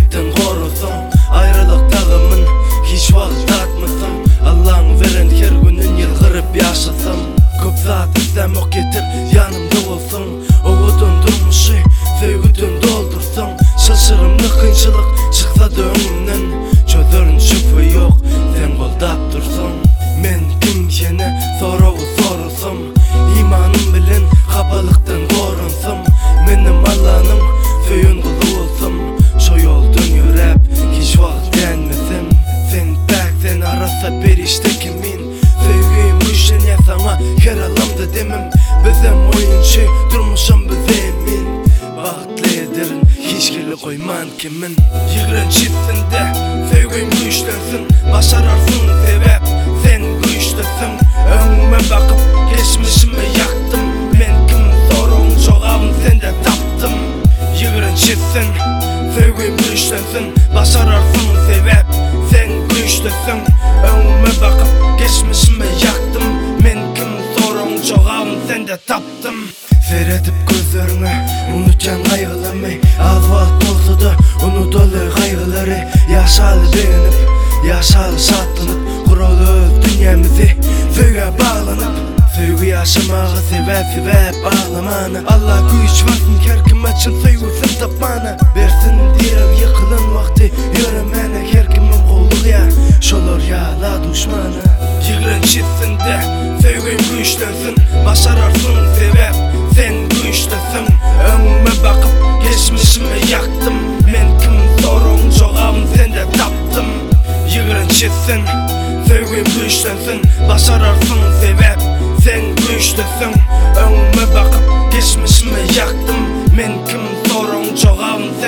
Kapallıktan korusun, ayrılık tağımın hiç vaqt tatmısın. Allah'ın veren her günün yılgırıp yaşasın. Köp zat izlemek getir yanımda olsun. Oğudun durmuşu sevgüdün doldursun. Şaşırımlı kıyınçılık çıksa da önümden, çözörün şüphe yok sen koldap dursun. Men kim yine soruğu sorulsam, imanım bilen kapalıktan korunsam. Menim Allah'nın söyün kulu olsam, şu yoldan yürep hiç vaqt denmesem. Sen bak sen arasa bir işte kimin, sevgiyim güçlenye sana her alamda demem. Bizim oyuncu durmuşam bizemin, vaqtlı ederin hiç geli koyman kimin. Yigren çiftinde sevgiyim güçlensin, başararsın sebep sen güçlüsün. Önüme bakıp geçmişimi yaktım, men kim sorun çoğalım sende taptım. Yigren çiftsin sevgiyim güçlensin, başararsın sebep sen güçlüsün. Önüme bakıp geçmişimi yaktım, men kim sorun çoğalım sende taptım. Seyredip gözlerine unutcan kaygılarımı, az vaqt olsa da unutulur kaygıları. Yaşalı beğenip, yaşalı şatlanıp, kurulu dünyamızı sevgiye bağlanıp. Sevgi yaşamağı sebep ağlamanı. Allah güç versin her kim için sevgisini tapmanı. Versin diğer yıkılan vakti yürümene her kimin kolu ya, şolur yağla düşmanı. Yigren çiftinde sevgim güçlensin, başararsın sebep sen güçlüsün. Önüme bakıp geçmişimi yaktım, men kim sorun çoğalım sende taptım. Yigren çiftsin sevgim güçlensin, başararsın sebep sen güçlüsün. Önüme bakıp geçmişimi yaktım, men kim sorun çoğalım